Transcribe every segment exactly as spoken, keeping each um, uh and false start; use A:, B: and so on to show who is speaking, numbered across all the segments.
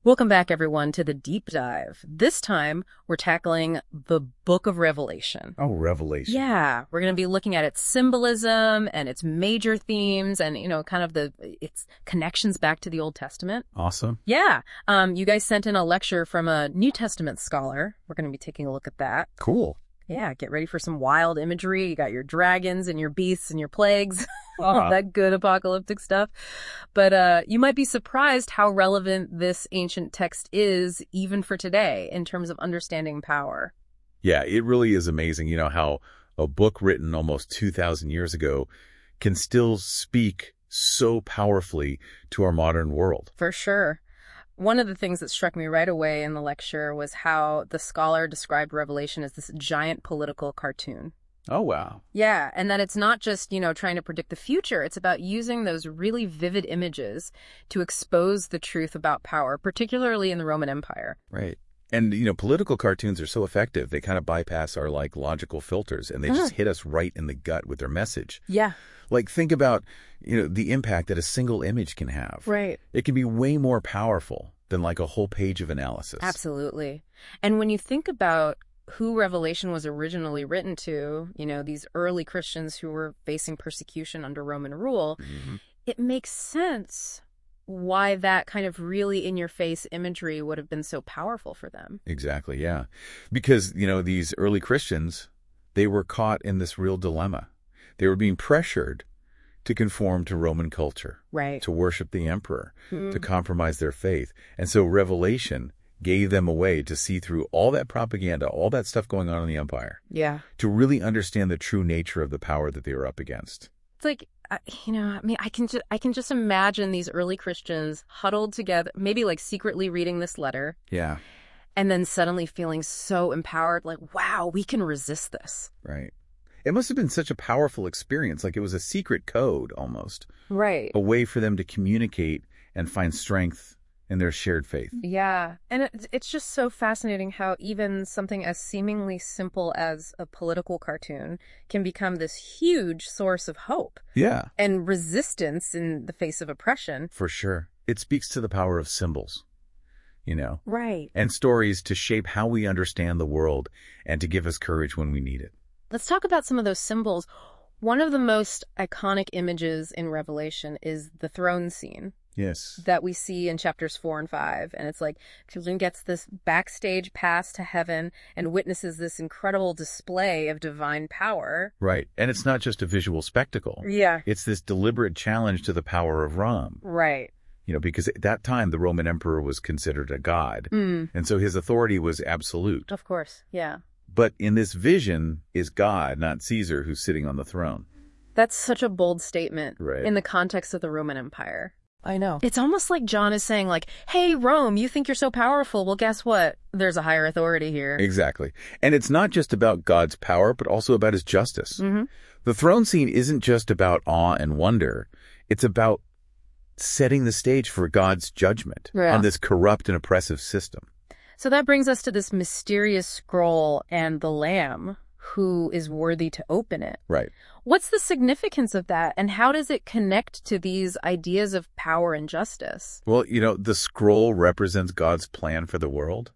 A: Welcome back, everyone, to the deep dive. This time, we're tackling the Book of Revelation.
B: Oh, Revelation.
A: Yeah, we're going to be looking at its symbolism and its major themes and, you know, kind of the its connections back to the Old Testament.
B: Awesome.
A: Yeah. Um, you guys sent in a lecture from a New Testament scholar. We're going to be taking a look at that.
B: Cool.
A: Yeah, get ready for some wild imagery. You got your dragons and your beasts and your plagues, all
B: Uh-huh.
A: that good apocalyptic stuff. But uh, you might be surprised how relevant this ancient text is even for today in terms of understanding power.
B: Yeah, it really is amazing, you know, how a book written almost two thousand years ago can still speak so powerfully to our modern world.
A: For sure. One of the things that struck me right away in the lecture was how the scholar described Revelation as this giant political cartoon.
B: Oh, wow.
A: Yeah, and that it's not just, you know, trying to predict the future. It's about using those really vivid images to expose the truth about power, particularly in the Roman Empire.
B: Right. And, you know, political cartoons are so effective. They kind of bypass our, like, logical filters, and they just hit us right in the gut with their message.
A: Yeah.
B: Like, think about, you know, the impact that a single image can have.
A: Right.
B: It can be way more powerful than, like, a whole page of analysis.
A: Absolutely. And when you think about who Revelation was originally written to, you know, these early Christians who were facing persecution under Roman rule,
B: Mm-hmm.
A: it makes sense why that kind of really in-your-face imagery would have been so powerful for them.
B: Exactly, yeah. Because, you know, these early Christians, they were caught in this real dilemma. They were being pressured to conform to Roman culture,
A: Right.
B: to worship the emperor,
A: Mm.
B: to compromise their faith. And so Revelation gave them a way to see through all that propaganda, all that stuff going on in the empire,
A: Yeah.
B: to really understand the true nature of the power that they were up against.
A: It's like, uh, you know, I mean, I can just, I can just imagine these early Christians huddled together, maybe like secretly reading this letter,
B: Yeah,
A: and then suddenly feeling so empowered, like, wow, we can resist this.
B: right. It must have been such a powerful experience, like it was a secret code almost,
A: Right.
B: a way for them to communicate and find strength in their shared faith.
A: Yeah. And it, it's just so fascinating how even something as seemingly simple as a political cartoon can become this huge source of hope
B: Yeah,
A: and resistance in the face of oppression.
B: for sure. It speaks to the power of symbols, you know,
A: Right.
B: and stories to shape how we understand the world and to give us courage when we need it.
A: Let's talk about some of those symbols. One of the most iconic images in Revelation is the throne scene
B: Yes.
A: that we see in chapters four and five. And it's like Children gets this backstage pass to heaven and witnesses this incredible display of divine power.
B: Right. And it's not just a visual spectacle.
A: Yeah.
B: It's this deliberate challenge to the power of Rome,
A: Right.
B: you know, because at that time the Roman emperor was considered a god.
A: Mm,
B: And so his authority was absolute.
A: of course. Yeah.
B: But in this vision is God, not Caesar, who's sitting on the throne.
A: That's such a bold statement
B: Right.
A: in the context of the Roman Empire.
C: I know.
A: It's almost like John is saying, like, hey, Rome, you think you're so powerful. Well, guess what? There's a higher authority here.
B: Exactly. And it's not just about God's power, but also about his justice.
A: Mm-hmm.
B: The throne scene isn't just about awe and wonder. It's about setting the stage for God's judgment
A: Yeah.
B: on this corrupt and oppressive system.
A: So that brings us to this mysterious scroll and the Lamb who is worthy to open it.
B: Right.
A: What's the significance of that, and how does it connect to these ideas of power and justice?
B: Well, you know, the scroll represents God's plan for the world,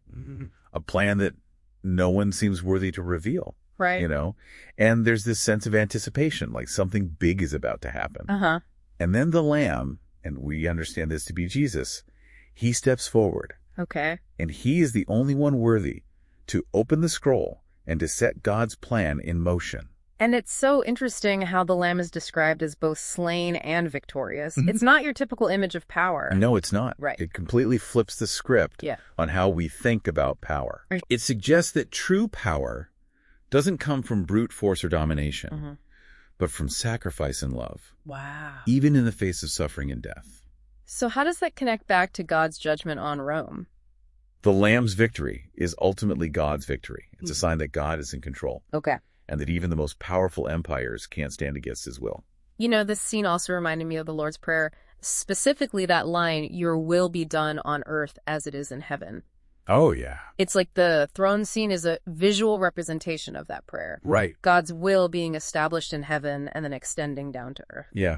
B: a plan that no one seems worthy to reveal,
A: Right.
B: you know, and there's this sense of anticipation, like something big is about to happen.
A: Uh-huh.
B: And then the Lamb, and we understand this to be Jesus, he steps forward,
A: Okay.
B: and he is the only one worthy to open the scroll and to set God's plan in motion.
A: And it's so interesting how the Lamb is described as both slain and victorious.
B: Mhm.
A: It's not your typical image of power.
B: No, it's not.
A: Right.
B: It completely flips the script
A: Yeah.
B: on how we think about power.
A: Right.
B: It suggests that true power doesn't come from brute force or domination,
A: Mhm.
B: but from sacrifice and love,
A: Wow.
B: even in the face of suffering and death.
A: So how does that connect back to God's judgment on Rome?
B: The Lamb's victory is ultimately God's victory. It's a
A: Mhm.
B: sign that God is in control
A: Okay.
B: and that even the most powerful empires can't stand against his will.
A: You know, this scene also reminded me of the Lord's Prayer, specifically that line, your will be done on earth as it is in heaven.
B: Oh, yeah.
A: It's like the throne scene is a visual representation of that prayer.
B: Right.
A: God's will being established in heaven and then extending down to earth.
B: Yeah.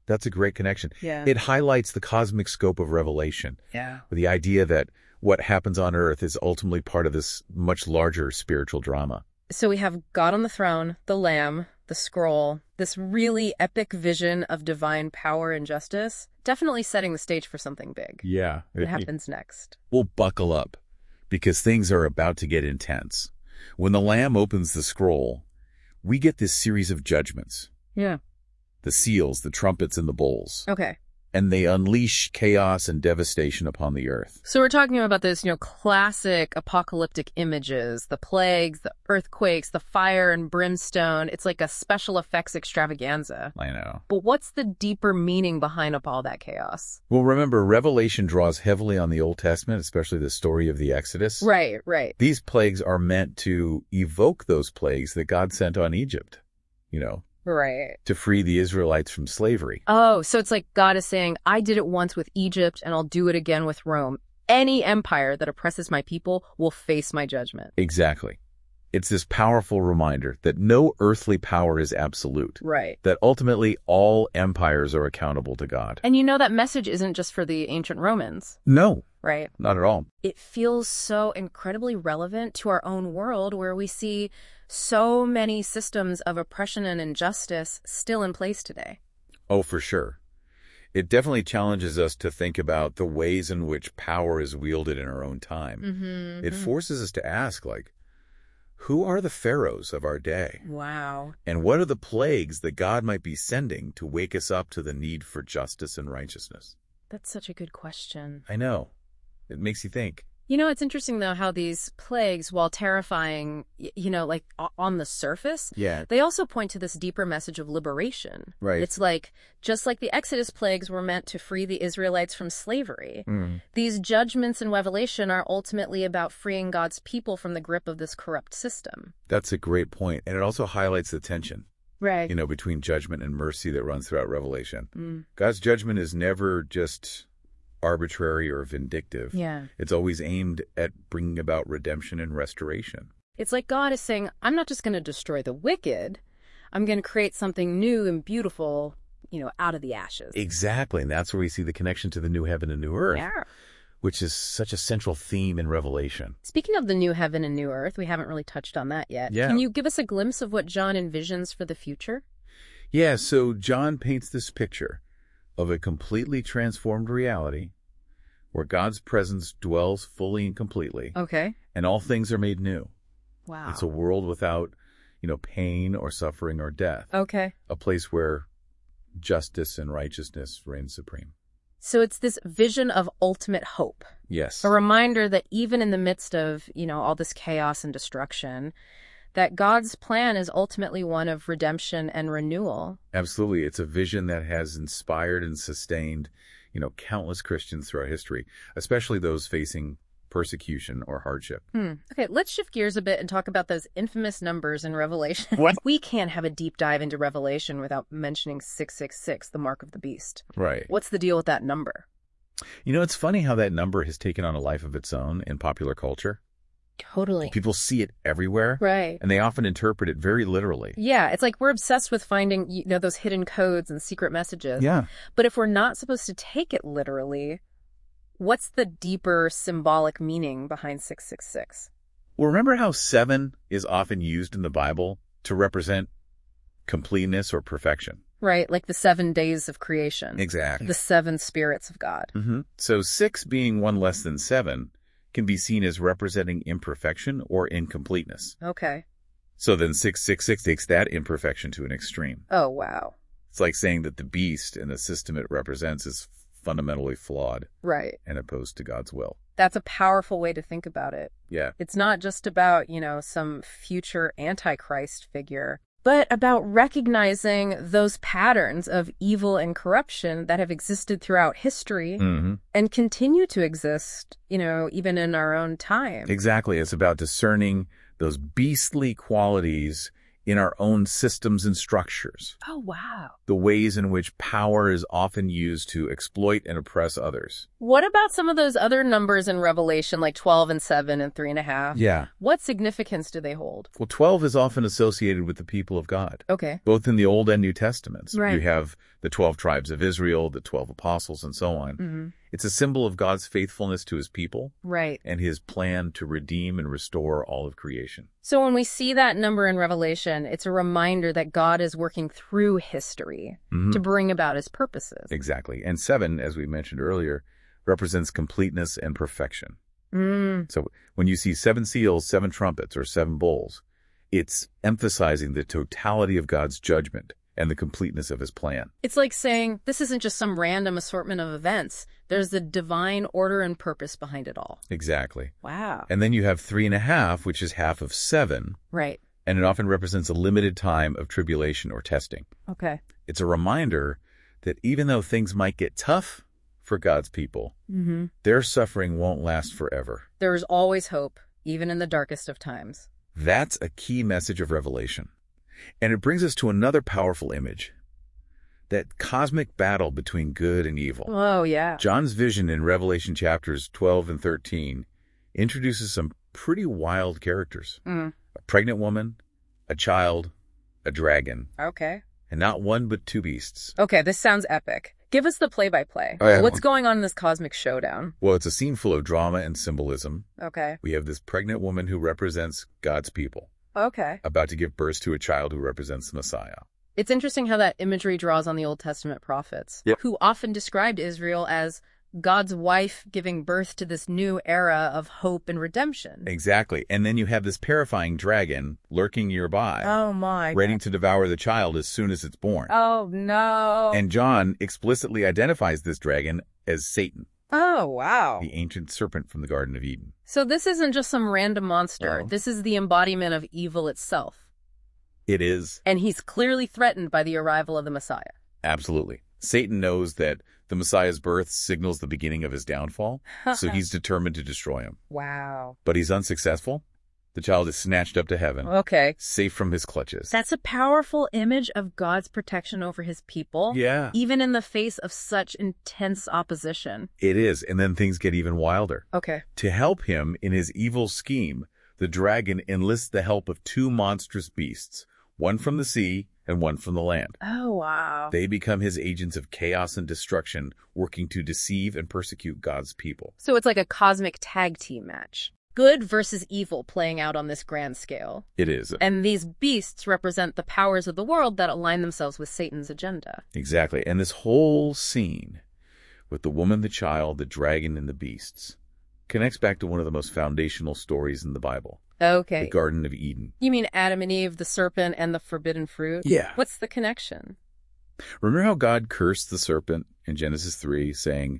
B: That's a great connection.
A: Yeah.
B: It highlights the cosmic scope of Revelation.
A: Yeah.
B: The idea that what happens on earth is ultimately part of this much larger spiritual drama.
A: So we have God on the throne, the Lamb, the scroll, this really epic vision of divine power and justice, definitely setting the stage for something big.
B: Yeah.
A: What happens next?
B: We'll buckle up because things are about to get intense. When the Lamb opens the scroll, we get this series of judgments.
A: Yeah.
B: The seals, the trumpets, and the bowls.
A: Okay.
B: And they unleash chaos and devastation upon the earth.
A: So we're talking about this, you know, classic apocalyptic images, the plagues, the earthquakes, the fire and brimstone. It's like a special effects extravaganza.
B: I know.
A: But what's the deeper meaning behind all that chaos?
B: Well, remember, Revelation draws heavily on the Old Testament, especially the story of the Exodus.
A: Right, right.
B: These plagues are meant to evoke those plagues that God sent on Egypt, you know,
A: Right.
B: to free the Israelites from slavery.
A: Oh, so it's like God is saying, I did it once with Egypt and I'll do it again with Rome. Any empire that oppresses my people will face my judgment.
B: Exactly. It's this powerful reminder that no earthly power is absolute.
A: Right.
B: That ultimately all empires are accountable to God.
A: And you know that message isn't just for the ancient Romans,
B: No,
A: right?
B: not at all.
A: It feels so incredibly relevant to our own world where we see so many systems of oppression and injustice still in place today.
B: Oh, for sure. It definitely challenges us to think about the ways in which power is wielded in our own time.
A: Mm-hmm.
B: It forces us to ask, like, who are the pharaohs of our day?
A: Wow.
B: And what are the plagues that God might be sending to wake us up to the need for justice and righteousness?
A: That's such a good question.
B: I know. It makes you think.
A: You know, it's interesting, though, how these plagues, while terrifying, y- you know, like o- on the surface,
B: Yeah.
A: they also point to this deeper message of liberation.
B: Right.
A: It's like, just like the Exodus plagues were meant to free the Israelites from slavery,
B: Mm.
A: these judgments in Revelation are ultimately about freeing God's people from the grip of this corrupt system.
B: That's a great point. And it also highlights the tension,
A: Right.
B: you know, between judgment and mercy that runs throughout Revelation.
A: Mm.
B: God's judgment is never just arbitrary or vindictive.
A: Yeah.
B: It's always aimed at bringing about redemption and restoration.
A: It's like God is saying, I'm not just going to destroy the wicked. I'm going to create something new and beautiful, you know, out of the ashes.
B: Exactly. And that's where we see the connection to the new heaven and new earth,
A: Yeah.
B: which is such a central theme in Revelation.
A: Speaking of the new heaven and new earth, we haven't really touched on that yet.
B: Yeah.
A: Can you give us a glimpse of what John envisions for the future?
B: Yeah, so John paints this picture of a completely transformed reality where God's presence dwells fully and completely,
A: Okay.
B: and all things are made new.
A: Wow.
B: It's a world without, you know, pain or suffering or death.
A: Okay.
B: A place where justice and righteousness reign supreme.
A: So it's this vision of ultimate hope,
B: Yes.
A: a reminder that even in the midst of, you know, all this chaos and destruction, that God's plan is ultimately one of redemption and renewal.
B: Absolutely. It's a vision that has inspired and sustained, you know, countless Christians throughout history, especially those facing persecution or hardship.
A: Hmm. Okay, let's shift gears a bit and talk about those infamous numbers in Revelation.
B: What?
A: We can't have a deep dive into Revelation without mentioning six six six, the mark of the beast.
B: Right.
A: What's the deal with that number?
B: You know, it's funny how that number has taken on a life of its own in popular culture.
A: Totally.
B: People see it everywhere,
A: Right.
B: and they often interpret it very literally.
A: Yeah, it's like we're obsessed with finding, you know, those hidden codes and secret messages.
B: Yeah.
A: But if we're not supposed to take it literally, what's the deeper symbolic meaning behind six six six?
B: Well, remember how seven is often used in the Bible to represent completeness or perfection?
A: Right, like the seven days of creation.
B: Exactly.
A: The seven spirits of God.
B: Mm-hmm. So six being one less than seven can be seen as representing imperfection or incompleteness.
A: Okay.
B: So then six six six takes that imperfection to an extreme.
A: Oh, wow.
B: It's like saying that the beast and the system it represents is fundamentally flawed
A: Right.
B: and opposed to God's will.
A: That's a powerful way to think about it.
B: Yeah.
A: It's not just about, you know, some future antichrist figure, but about recognizing those patterns of evil and corruption that have existed throughout history
B: Mm-hmm.
A: and continue to exist, you know, even in our own time.
B: Exactly. It's about discerning those beastly qualities in our own systems and structures,
A: Oh, wow.
B: the ways in which power is often used to exploit and oppress others.
A: What about some of those other numbers in Revelation, like twelve and seven and three and a half?
B: Yeah.
A: What significance do they hold?
B: Well, twelve is often associated with the people of God,
A: Okay.
B: both in the Old and New Testaments.
A: Right.
B: You have the twelve tribes of Israel, the twelve apostles, and so on.
A: Mm-hmm.
B: It's a symbol of God's faithfulness to his people
A: Right.
B: and his plan to redeem and restore all of creation.
A: So when we see that number in Revelation, it's a reminder that God is working through history
B: Mhm.
A: to bring about his purposes.
B: Exactly. And seven, as we mentioned earlier, represents completeness and perfection.
A: Mm.
B: So when you see seven seals, seven trumpets, or seven bowls, it's emphasizing the totality of God's judgment and the completeness of his plan.
A: It's like saying, this isn't just some random assortment of events. There's the divine order and purpose behind it all.
B: Exactly.
A: Wow.
B: And then you have three and a half, which is half of seven,
A: Right.
B: and it often represents a limited time of tribulation or testing.
A: Okay.
B: It's a reminder that even though things might get tough for God's people,
A: Mm-hmm.
B: their suffering won't last forever.
A: There's always hope, even in the darkest of times.
B: That's a key message of Revelation. And it brings us to another powerful image, that cosmic battle between good and evil.
A: Oh, yeah.
B: John's vision in Revelation chapters twelve and thirteen introduces some pretty wild characters.
A: Mm.
B: A pregnant woman, a child, a dragon,
A: Okay.
B: and not one but two beasts.
A: Okay, this sounds epic. Give us the play-by-play.
B: Oh, yeah.
A: What's going on in this cosmic showdown?
B: Well, it's a scene full of drama and symbolism.
A: Okay.
B: We have this pregnant woman who represents God's people,
A: Okay.
B: about to give birth to a child who represents the Messiah.
A: It's interesting how that imagery draws on the Old Testament prophets,
B: Yep.
A: who often described Israel as God's wife giving birth to this new era of hope and redemption.
B: Exactly. And then you have this terrifying dragon lurking nearby,
A: Oh, my.
B: ready to devour the child as soon as it's born.
A: Oh, no.
B: And John explicitly identifies this dragon as Satan,
A: Oh, wow.
B: the ancient serpent from the Garden of Eden.
A: So this isn't just some random monster.
B: No.
A: This is the embodiment of evil itself.
B: It is.
A: And he's clearly threatened by the arrival of the Messiah.
B: Absolutely. Satan knows that the Messiah's birth signals the beginning of his downfall, so he's determined to destroy him.
A: Wow.
B: But he's unsuccessful. The child is snatched up to heaven,
A: Okay.
B: safe from his clutches.
A: That's a powerful image of God's protection over his people,
B: Yeah,
A: even in the face of such intense opposition.
B: it is. And then things get even wilder.
A: Okay.
B: To help him in his evil scheme, the dragon enlists the help of two monstrous beasts, one from the sea and one from the land.
A: Oh, wow.
B: They become his agents of chaos and destruction, working to deceive and persecute God's people.
A: So it's like a cosmic tag team match. Good versus evil playing out on this grand scale.
B: It is.
A: And these beasts represent the powers of the world that align themselves with Satan's agenda.
B: Exactly. And this whole scene with the woman, the child, the dragon, and the beasts connects back to one of the most foundational stories in the Bible,
A: Okay.
B: the Garden of Eden.
A: You mean Adam and Eve, the serpent, and the forbidden fruit?
B: Yeah.
A: What's the connection?
B: Remember how God cursed the serpent in Genesis three, saying,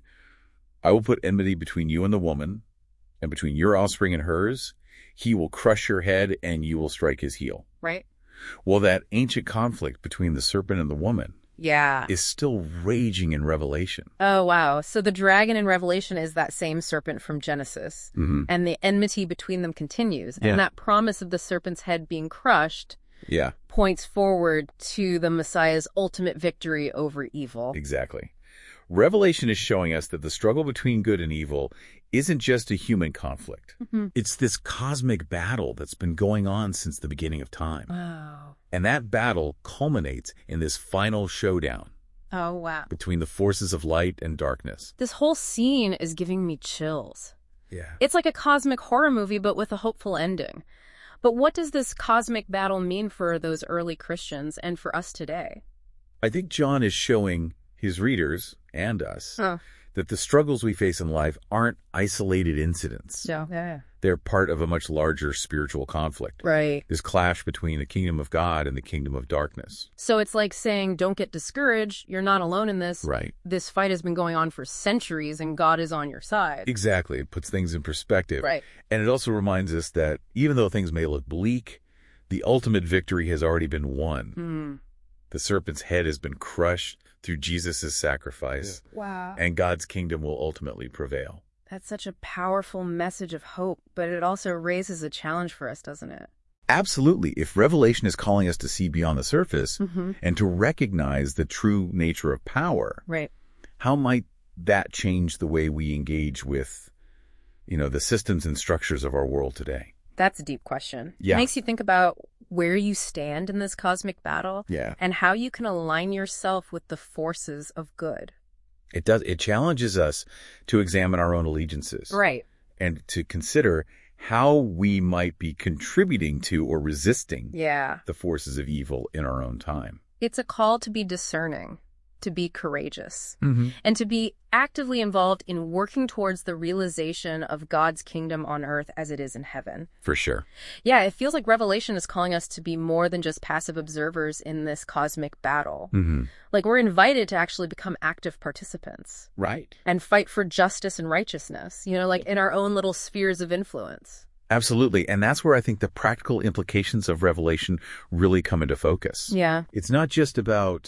B: I will put enmity between you and the woman, and between your offspring and hers. He will crush your head, and you will strike his heel.
A: Right?
B: Well, that ancient conflict between the serpent and the woman
A: Yeah.
B: is still raging in Revelation.
A: Oh, wow. So the dragon in Revelation is that same serpent from Genesis.
B: Mm-hmm.
A: And the enmity between them continues.
B: Yeah.
A: And that promise of the serpent's head being crushed
B: Yeah,
A: points forward to the Messiah's ultimate victory over evil.
B: exactly. Revelation is showing us that the struggle between good and evil isn't just a human conflict.
A: Mhm.
B: It's this cosmic battle that's been going on since the beginning of time.
A: Wow.
B: And that battle culminates in this final showdown
A: Oh, wow.
B: between the forces of light and darkness.
A: This whole scene is giving me chills.
B: Yeah.
A: It's like a cosmic horror movie, but with a hopeful ending. But what does this cosmic battle mean for those early Christians and for us today?
B: I think John is showing his readers and us
A: Oh.
B: that the struggles we face in life aren't isolated incidents.
A: Yeah. Yeah.
B: They're part of a much larger spiritual conflict.
A: Right.
B: This clash between the kingdom of God and the kingdom of darkness.
A: So it's like saying, don't get discouraged. You're not alone in this.
B: Right.
A: This fight has been going on for centuries and God is on your side.
B: Exactly. It puts things in perspective.
A: Right.
B: And it also reminds us that even though things may look bleak, the ultimate victory has already been won.
A: Hmm.
B: The serpent's head has been crushed through Jesus' sacrifice,
A: Wow.
B: and God's kingdom will ultimately prevail.
A: That's such a powerful message of hope, but it also raises a challenge for us, doesn't it?
B: Absolutely. If Revelation is calling us to see beyond the surface
A: Mm-hmm.
B: and to recognize the true nature of power,
A: Right.
B: how might that change the way we engage with, you know, the systems and structures of our world today?
A: That's a deep question.
B: Yeah.
A: It makes you think about where you stand in this cosmic battle
B: Yeah.
A: and how you can align yourself with the forces of good.
B: It does. It challenges us to examine our own allegiances.
A: Right.
B: And to consider how we might be contributing to or resisting
A: Yeah.
B: the forces of evil in our own time.
A: It's a call to be discerning, to be courageous,
B: Mm-hmm.
A: and to be actively involved in working towards the realization of God's kingdom on earth as it is in heaven.
B: For sure.
A: Yeah, it feels like Revelation is calling us to be more than just passive observers in this cosmic battle.
B: Mm-hmm.
A: Like, we're invited to actually become active participants
B: Right.
A: and fight for justice and righteousness, you know, like in our own little spheres of influence.
B: Absolutely. And that's where I think the practical implications of Revelation really come into focus.
A: Yeah.
B: It's not just about,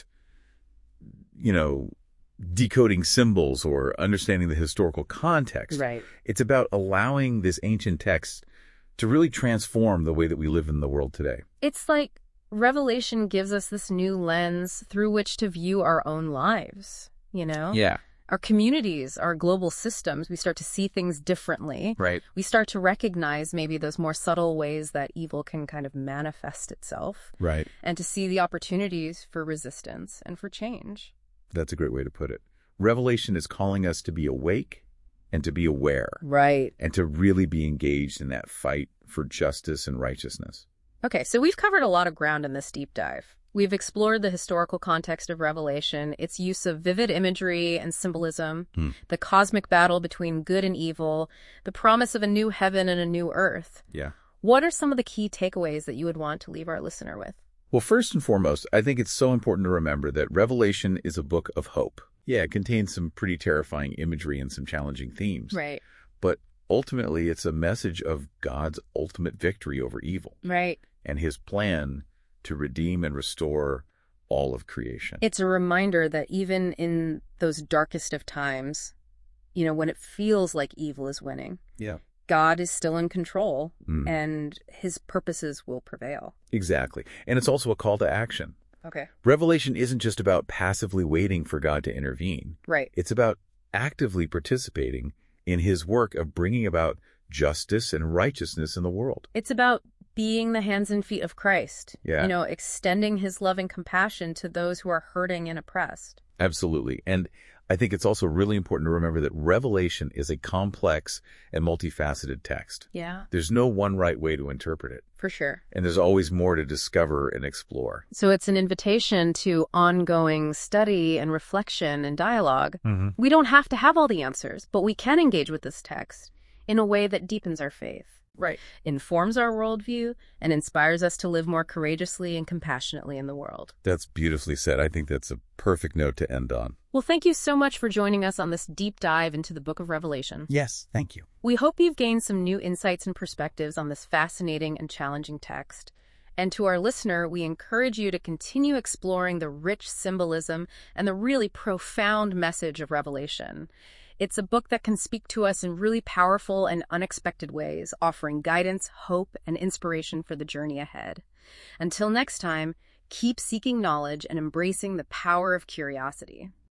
B: you know, decoding symbols or understanding the historical context.
A: Right.
B: It's about allowing this ancient text to really transform the way that we live in the world today.
A: It's like Revelation gives us this new lens through which to view our own lives, you know?
B: Yeah.
A: Our communities, our global systems, we start to see things differently.
B: Right.
A: We start to recognize maybe those more subtle ways that evil can kind of manifest itself,
B: Right.
A: and to see the opportunities for resistance and for change.
B: That's a great way to put it. Revelation is calling us to be awake and to be aware
A: Right.
B: and to really be engaged in that fight for justice and righteousness.
A: Okay, so we've covered a lot of ground in this deep dive. We've explored the historical context of Revelation, its use of vivid imagery and symbolism,
B: Hmm.
A: the cosmic battle between good and evil, the promise of a new heaven and a new earth.
B: Yeah.
A: What are some of the key takeaways that you would want to leave our listener with?
B: Well, first and foremost, I think it's so important to remember that Revelation is a book of hope. Yeah, it contains some pretty terrifying imagery and some challenging themes.
A: Right.
B: But ultimately, it's a message of God's ultimate victory over evil
A: Right.
B: and his plan to redeem and restore all of creation.
A: It's a reminder that even in those darkest of times, you know, when it feels like evil is winning,
B: Yeah.
A: God is still in control,
B: Mm.
A: and his purposes will prevail.
B: Exactly. And it's also a call to action.
A: Okay.
B: Revelation isn't just about passively waiting for God to intervene.
A: Right.
B: It's about actively participating in his work of bringing about justice and righteousness in the world.
A: It's about being the hands and feet of Christ.
B: Yeah.
A: You know, extending his love and compassion to those who are hurting and oppressed.
B: Absolutely. And I think it's also really important to remember that Revelation is a complex and multifaceted text.
A: Yeah,
B: There's no one right way to interpret it.
A: for sure.
B: And there's always more to discover and explore.
A: So it's an invitation to ongoing study and reflection and dialogue.
B: Mm-hmm.
A: We don't have to have all the answers, but we can engage with this text in a way that deepens our faith,
B: Right.
A: informs our worldview, and inspires us to live more courageously and compassionately in the world.
B: That's beautifully said. I think that's a perfect note to end on.
A: Well, thank you so much for joining us on this deep dive into the Book of Revelation.
B: Yes, thank you.
A: We hope you've gained some new insights and perspectives on this fascinating and challenging text. And to our listener, we encourage you to continue exploring the rich symbolism and the really profound message of Revelation. It's a book that can speak to us in really powerful and unexpected ways, offering guidance, hope, and inspiration for the journey ahead. Until next time, keep seeking knowledge and embracing the power of curiosity.